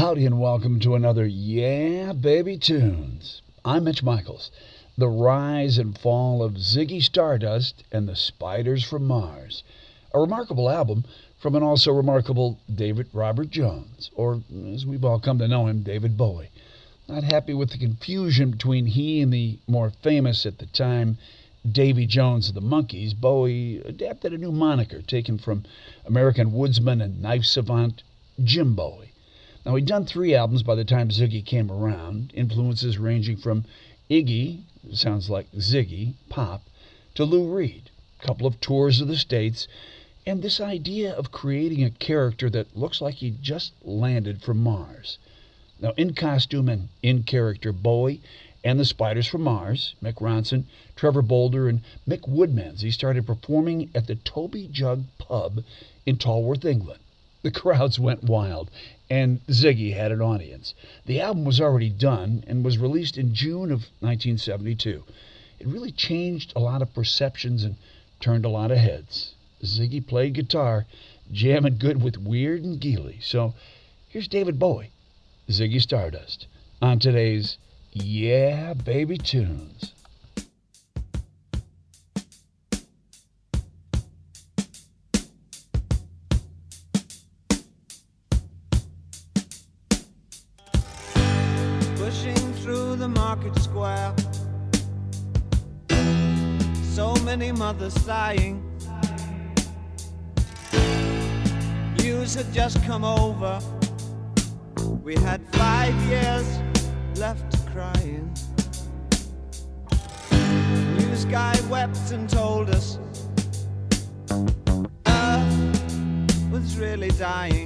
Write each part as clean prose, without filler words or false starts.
Howdy and welcome to another Yeah Baby Tunes. I'm Mitch Michaels. The rise and fall of Ziggy Stardust and the Spiders from Mars. A remarkable album from an also remarkable David Robert Jones, or as we've all come to know him, David Bowie. Not happy with the confusion between he and the more famous at the time Davy Jones of the Monkees, Bowie adapted a new moniker taken from American woodsman and knife savant Jim Bowie. Now, he'd done 3 albums by the time Ziggy came around, influences ranging from Iggy, sounds like Ziggy, pop, to Lou Reed, a couple of tours of the States, and this idea of creating a character that looks like he just landed from Mars. Now, in costume and in character, Bowie and the Spiders from Mars, Mick Ronson, Trevor Bolder, and Mick Woodmans, he started performing at the Toby Jug Pub in Tolworth, England. The crowds went wild, and Ziggy had an audience. The album was already done and was released in June of 1972. It really changed a lot of perceptions and turned a lot of heads. Ziggy played guitar, jamming good with Weird and Geely. So here's David Bowie, Ziggy Stardust, on today's Yeah Baby Tunes. Through the market square, so many mothers sighing. News had just come over. We had 5 years left crying. News guy wept and told us Earth was really dying.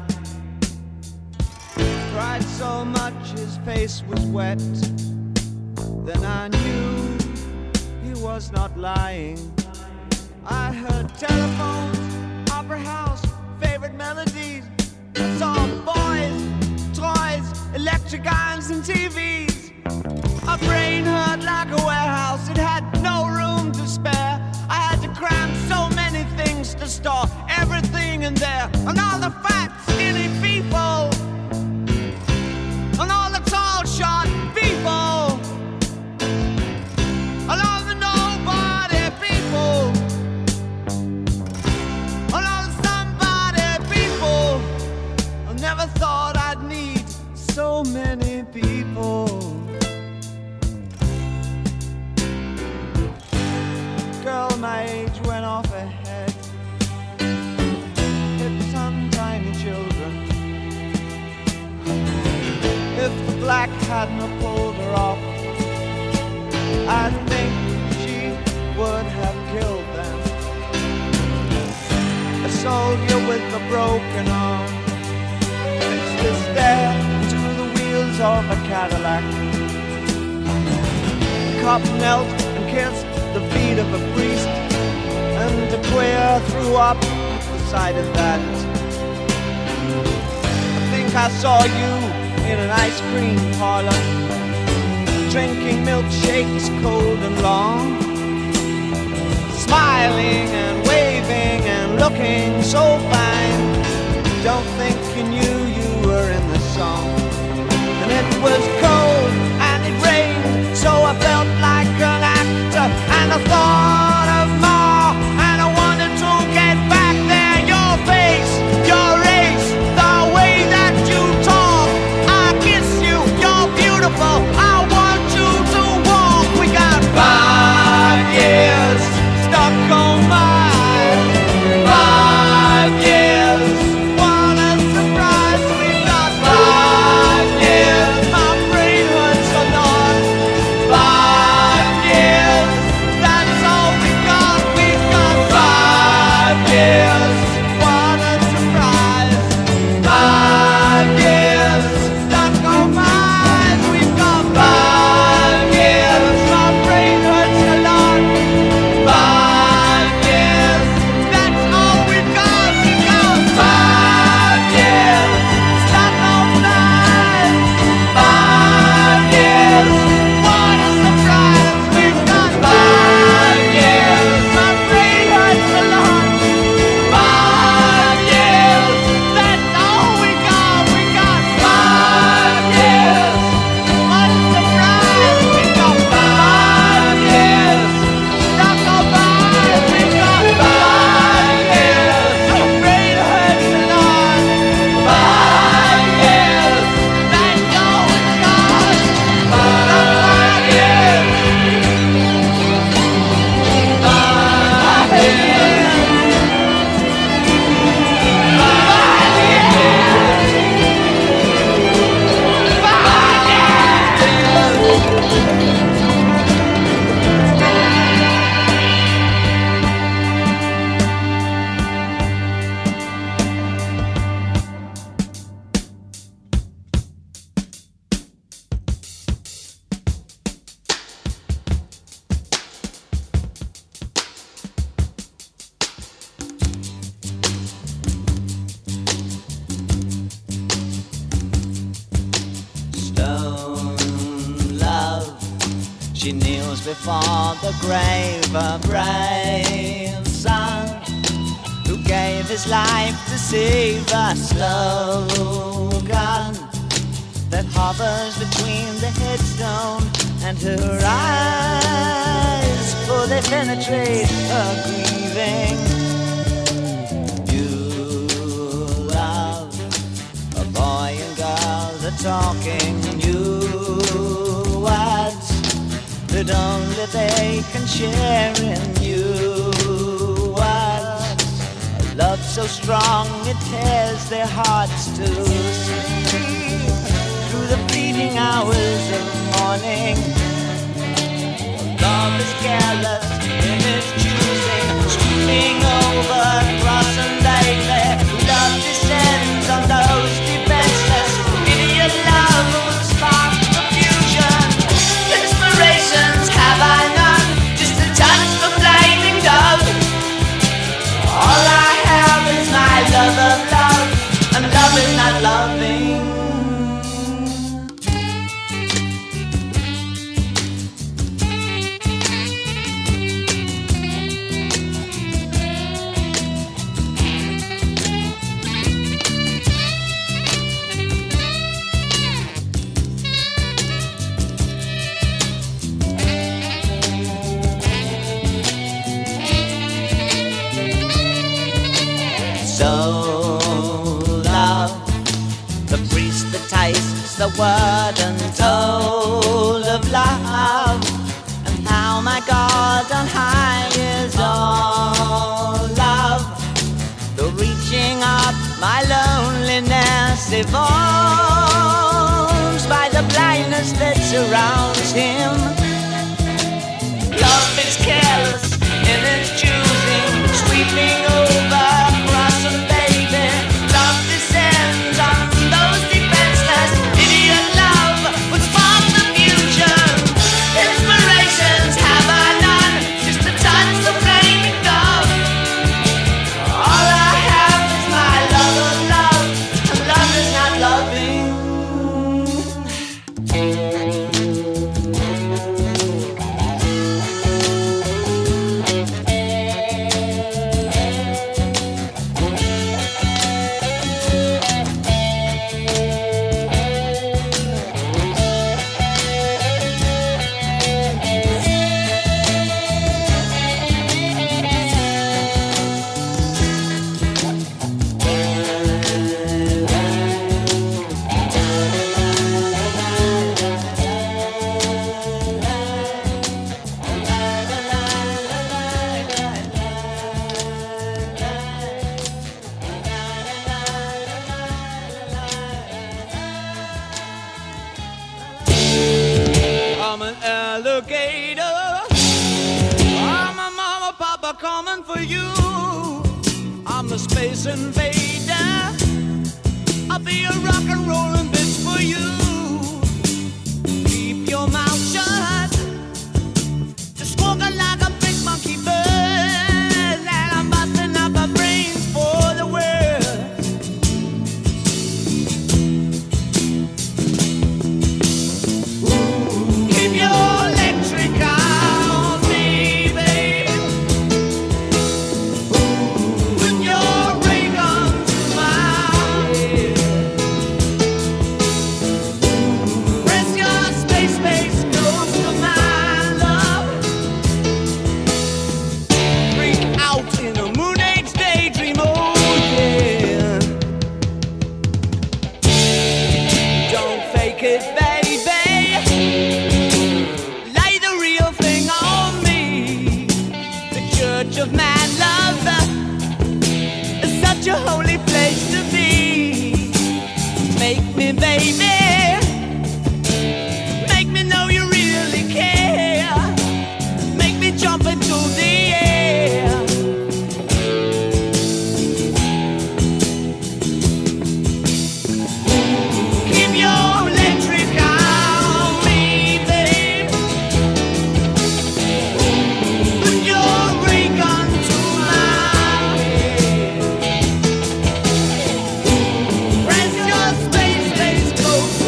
Cried so much his face was wet. Then I knew he was not lying. I heard telephones, opera house, favorite melodies. I saw boys, toys, electric irons and TVs. My brain hurt like a warehouse. It had no room to spare. I had to cram so many things to store everything in there. And all the fat, skinny people, and all the tall, short people, and all the nobody people, and all the somebody people. I never thought I'd need so many people. Girl my age went off ahead, hit some tiny children. If the black hadn't have pulled her off, I think she would have killed them. A soldier with a broken arm fixed his stare to the wheels of a Cadillac. The cop knelt and kissed the feet of a priest, and a queer threw up the sight of that. I think I saw you in an ice cream parlor, drinking milkshakes cold and long, smiling and waving and looking so fine. Don't think you knew you were in the song. And it was cold and it rained, so I felt like an actor, and I thought of more, and I wanted to get back there. Your face, your race, the way that you talk, I want you to walk. We got 5 years stuck on my 5 years. What a surprise. She kneels before the grave, a brave son who gave his life to save a slogan that hovers between the headstone and her eyes, for they penetrate her grieving. You love, a boy and girl, the talking new words that only they can share in you words. A love so strong it tears their hearts to sleep through the fleeting hours of morning. Love is careless in its choosing, sweeping over cross and lately. Love descends on those defenseless. Idiot love will spark confusion. Inspirations have I none, just a touch of flaming dove. All I have is my love of love, and love is not loving. So love, the priest that tastes the word untold of love, and how my God on high is all love. The reaching up my loneliness evolves by the blindness that surrounds him. Love is careless in its choosing, sweeping over cross and baby. Love descends on those defenseless. Idiot love would spark the fusion. Inspirations have I none, just a touch of flaming dove. All I have is my love of love, and love is not loving. I'm an alligator. I'm a mama, papa coming for you. I'm the space invader. I'll be a rock and rollin' bitch for you. Keep your mouth shut. Just walking like a big monkey bird, and I'm busting up my brains for the world. Keep your electric on me, baby. Put your ray gun to my head. Press your space close to my love. Freak out in a moon age daydream, oh yeah. Don't fake it, baby. Lay the real thing on me. The church of man love is such a holy place to be. Make me, baby. Make me know you really care. Make me jump into the air. Keep your electric on me, babe. Put your ray gun to my head. Press your space close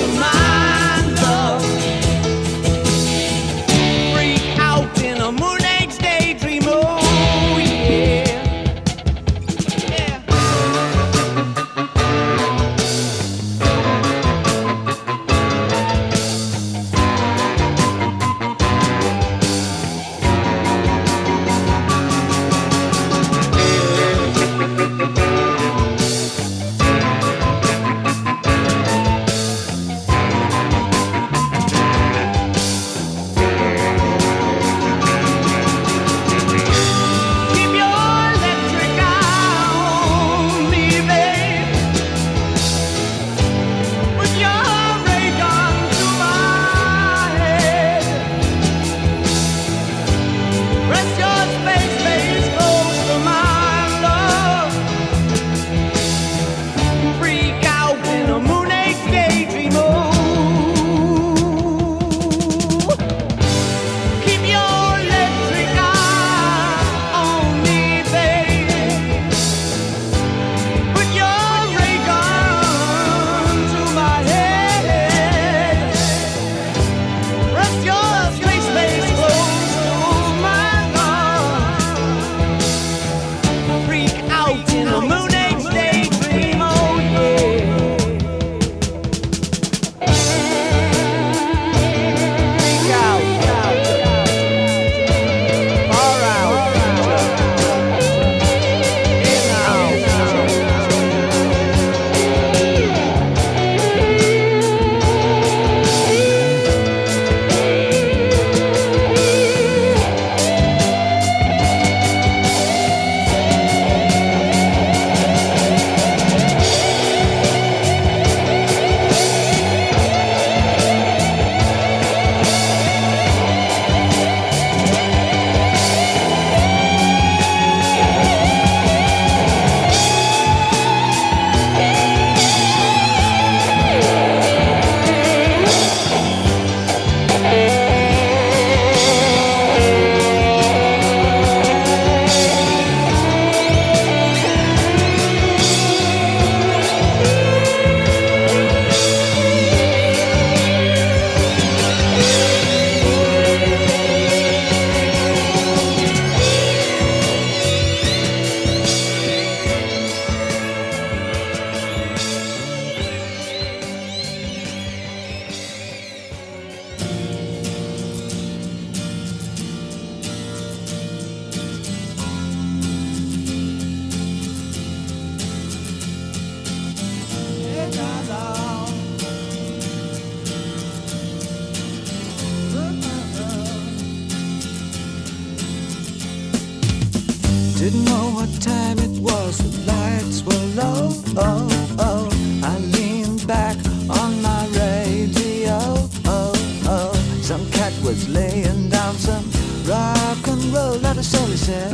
Didn't know what time it was, the lights were low. I leaned back on my radio. Some cat was laying down some rock and roll, not a soul, he said.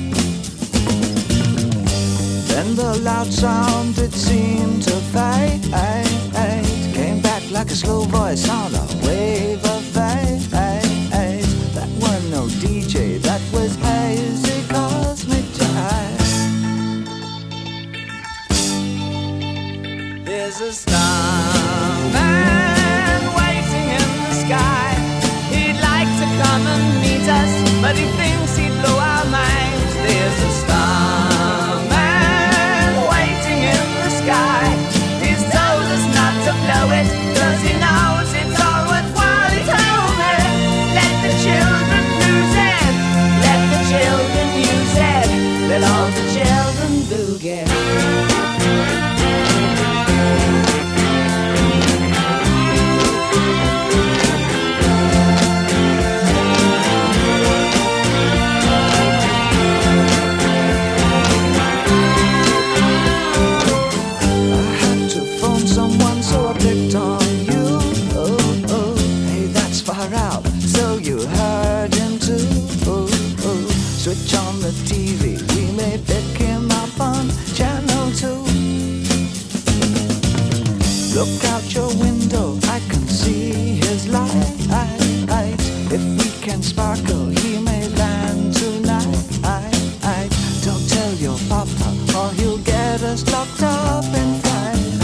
Then the loud sound, it seemed to fade. Came back like a slow voice on a wave of fate. That was no DJ, that was hazy cosmic jive. There's a starman waiting in the sky. He'd like to come and meet us, but he thinks he'd blow our minds. There's a starman waiting in the sky. He's told us not to blow it, 'cause he knows it's all worthwhile. He told me, let the children lose it, let the children use it, let all the children boogie. Switch on the TV, we may pick him up on channel 2. Look out your window, I can see his light. If we can sparkle, he may land tonight. Don't tell your papa, or he'll get us locked up in fight.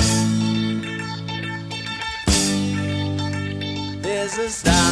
There's a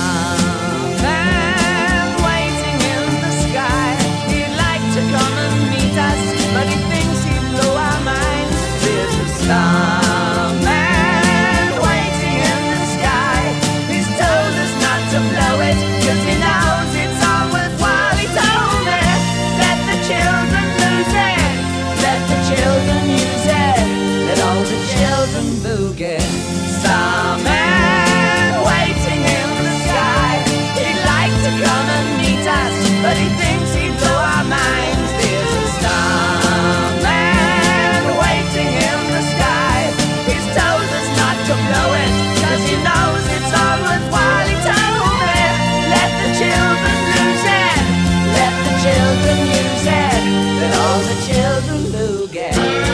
starman waiting in the sky. He'd like to come and meet us, but he thinks he'd blow our minds. There's a starman waiting in the sky. He's told us not to blow it, 'cause he knows it's all worthwhile. He told me, let the children lose it, let the children use it, let all the children boogie. Starman waiting in the sky. He'd like to come and meet us, but he thinks he'd blow our minds. There's a starman waiting in the sky. He's told us not to blow it, 'cause he knows it's all worthwhile. He told me, let the children lose it, let the children use it, let all the children boogie.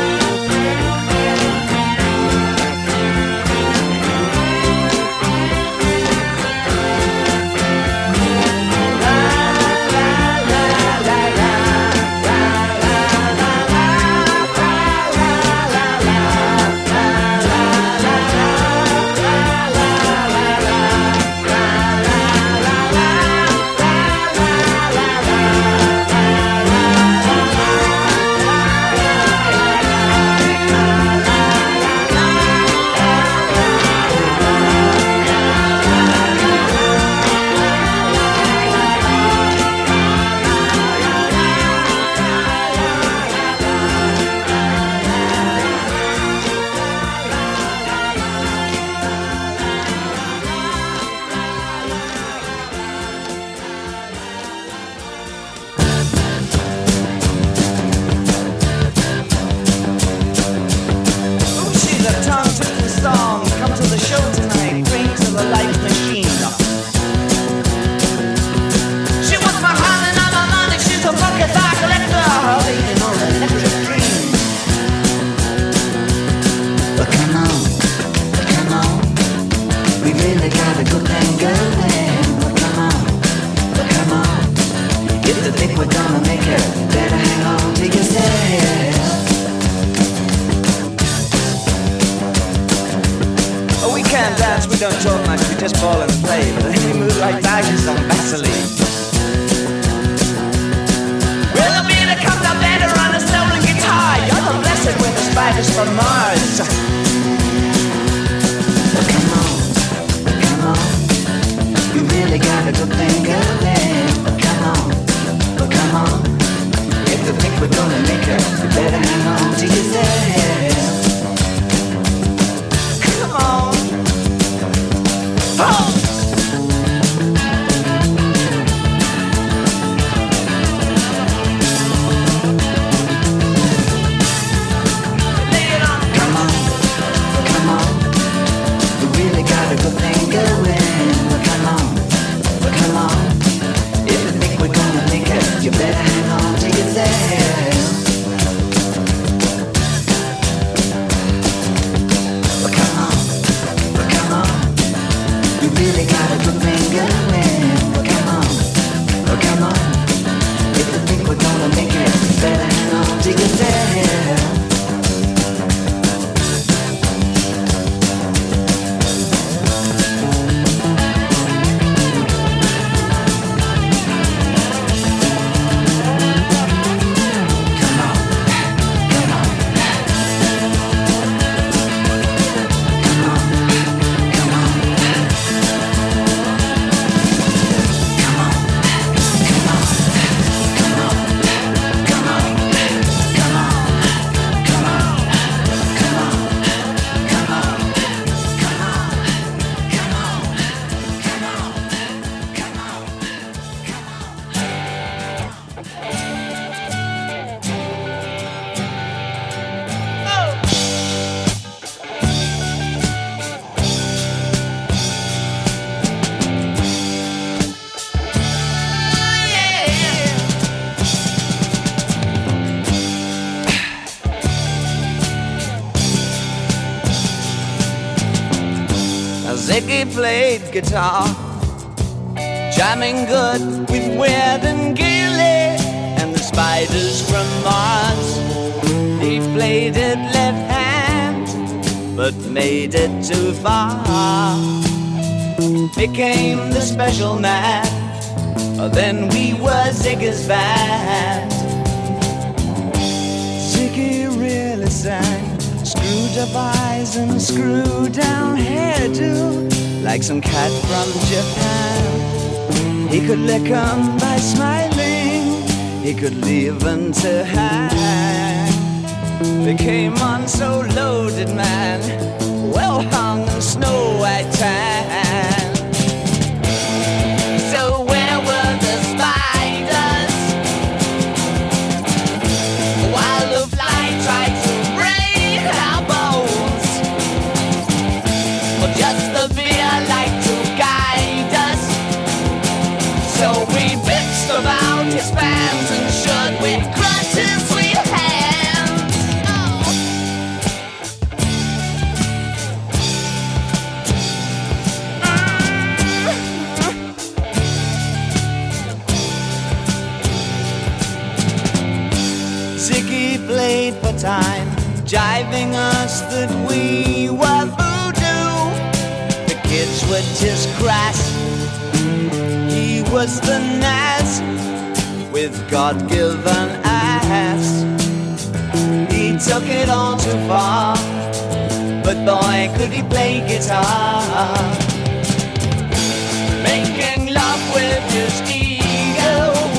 Don't talk much, we just ball and play, but then we move like tigers on Vaseline. Well, the beat comes up better on a stolen guitar. You're the blessed with the spiders from Mars. But come on, you really got a good thing going. But come on, if you think we're gonna make it, you better hang on to yourself. Come on. Oh! Ziggy played guitar, jamming good with Weird and Gilly and the Spiders from Mars. He played it left hand, but made it too far. Became the special man, then we were Ziggy's band. Ziggy really sang, screwed up eyes and screwed down hairdo, like some cat from Japan. He could lick 'em by smiling, he could leave them to hang. They came on so loaded, man, well hung in snow white tan. So where were the spiders while the fly tried to break our bones? Or just the beer like to guide us? So we bitched about his fans and should we crush his sweet hands? Oh. Ziggy played for time, jiving us that we were voodoo. The kids were just crass, he was the Nas with God-given ass. He took it all too far, but boy could he play guitar. Making love with his ego,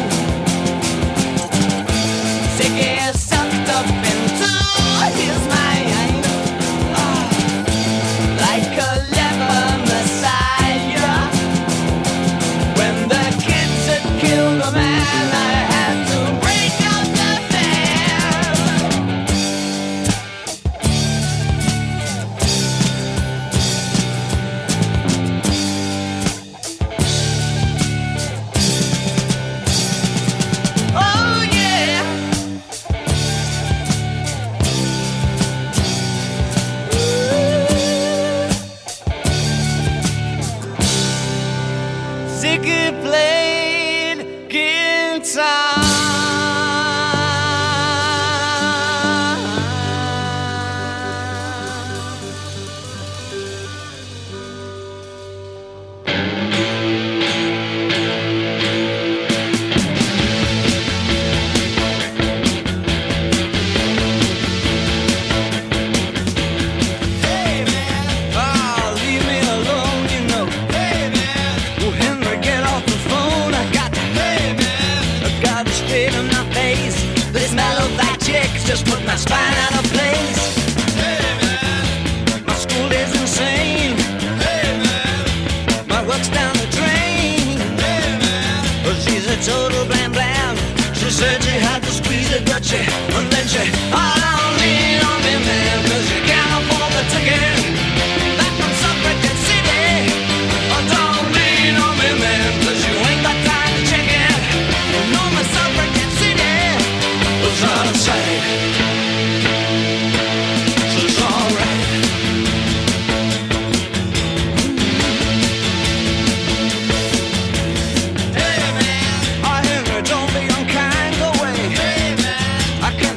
Ziggy sucked up into his mind, like a leper messiah. When the kids had killed a man, I had to break up the band. Oh yeah. Ziggy played guitar. Hey man, oh, leave me alone, you know. Hey man, oh Henry, get off the phone. I got to, hey man, I got to straighten my face. This mellow black chick's just put my spine out of place. Hey man, my school is insane. Hey man, my work's down the drain. Hey man, well, she's a total blam blam. She said she had to squeeze it, but she, and then she, oh, don't lean on me, man, 'cause you can't afford the ticket. Back from Suffragette City. Oh, don't lean on me, man, 'cause you ain't got time to check it. You know my Suffragette City was out of sight. So it's alright. Hey man, oh Henry, don't be unkind, go away. Hey man, I can't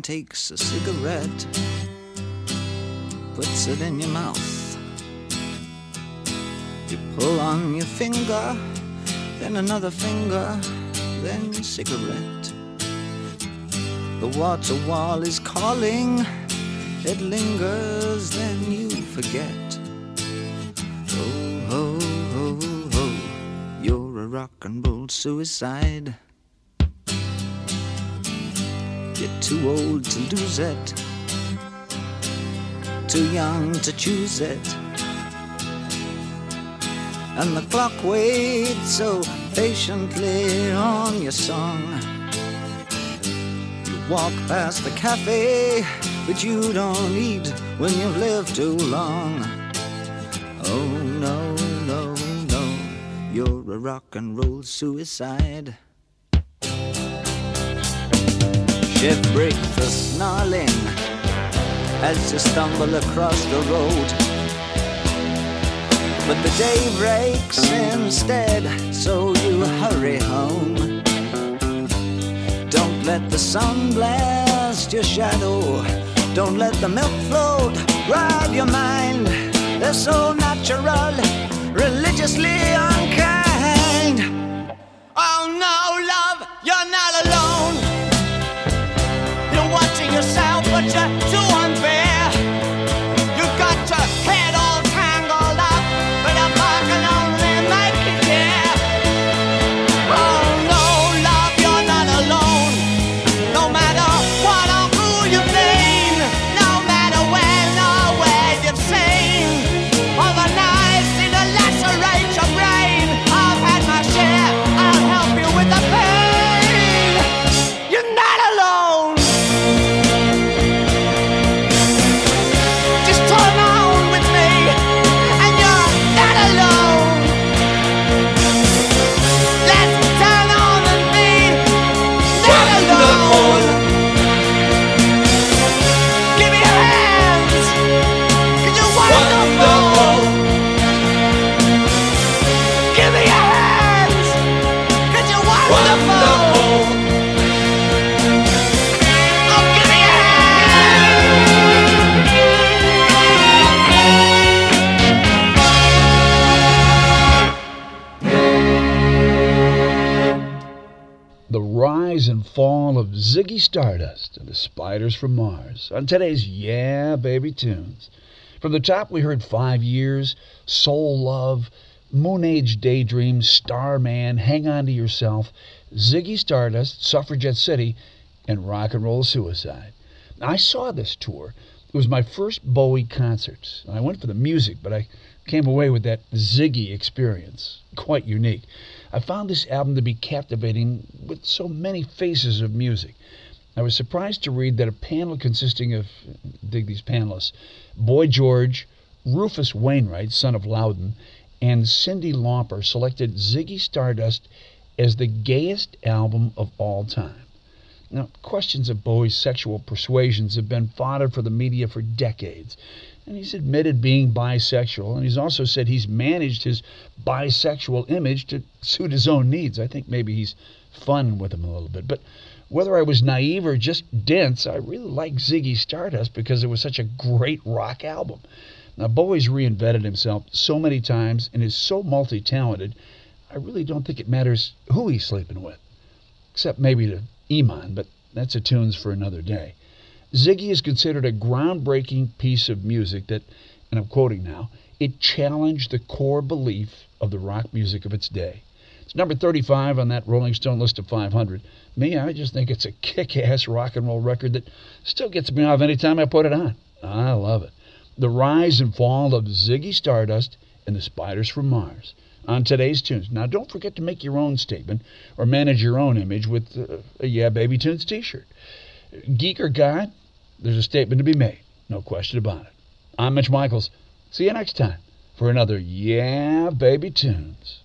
takes a cigarette, puts it in your mouth. You pull on your finger, then another finger, then cigarette. The water wall is calling, it lingers, then you forget. Oh, ho, ho, ho, you're a rock and roll suicide. You're too old to lose it, too young to choose it. And the clock waits so patiently on your song. You walk past the cafe, but you don't eat when you've lived too long. Oh no, no, no, you're a rock and roll suicide. Shift break the snarling as you stumble across the road. But the day breaks instead, so you hurry home. Don't let the sun blast your shadow. Don't let the milk float rob your mind. They're so natural, religiously unkind. Oh no, love, you're not alone. You're watching yourself, but you're too unfair. You got your head all tangled up, but a bug can only make you care. Oh no, love, you're not alone. No matter what or who you've been, no matter when or where you've seen, all the knives need to lacerate your brain. I've had my share, I'll help you with the pain. You're not alone. Just turn on with me, and you're not alone. Let's turn on and be not alone. Give me your hands, 'cause you're wonderful. Give me your hands, 'cause you're wonderful. Oh, give me your The rise and fall of Ziggy Stardust and the Spiders from Mars on today's Yeah Baby Tunes. From the top, we heard 5 Years, Soul Love, Moon Age Daydream, Starman, Hang On to Yourself, Ziggy Stardust, Suffragette City, and Rock and Roll Suicide. I saw this tour. It was my first Bowie concert. I went for the music, but I came away with that Ziggy experience. Quite unique. I found this album to be captivating with so many faces of music. I was surprised to read that a panel consisting of, dig these panelists, Boy George, Rufus Wainwright, son of Loudon, and Cyndi Lauper selected Ziggy Stardust as the gayest album of all time. Now, questions of Bowie's sexual persuasions have been fodder for the media for decades. And he's admitted being bisexual, and he's also said he's managed his bisexual image to suit his own needs. I think maybe he's fun with him a little bit. But whether I was naive or just dense, I really like Ziggy Stardust because it was such a great rock album. Now, Bowie's reinvented himself so many times and is so multi-talented, I really don't think it matters who he's sleeping with. Except maybe to Iman, but that's a tunes for another day. Ziggy is considered a groundbreaking piece of music that, and I'm quoting now, it challenged the core belief of the rock music of its day. It's number 35 on that Rolling Stone list of 500. Me, I just think it's a kick-ass rock and roll record that still gets me off anytime I put it on. I love it. The rise and fall of Ziggy Stardust and the Spiders from Mars on today's tunes. Now, don't forget to make your own statement or manage your own image with a Yeah Baby Tunes t-shirt. Geek or God, there's a statement to be made. No question about it. I'm Mitch Michaels. See you next time for another Yeah Baby Tunes.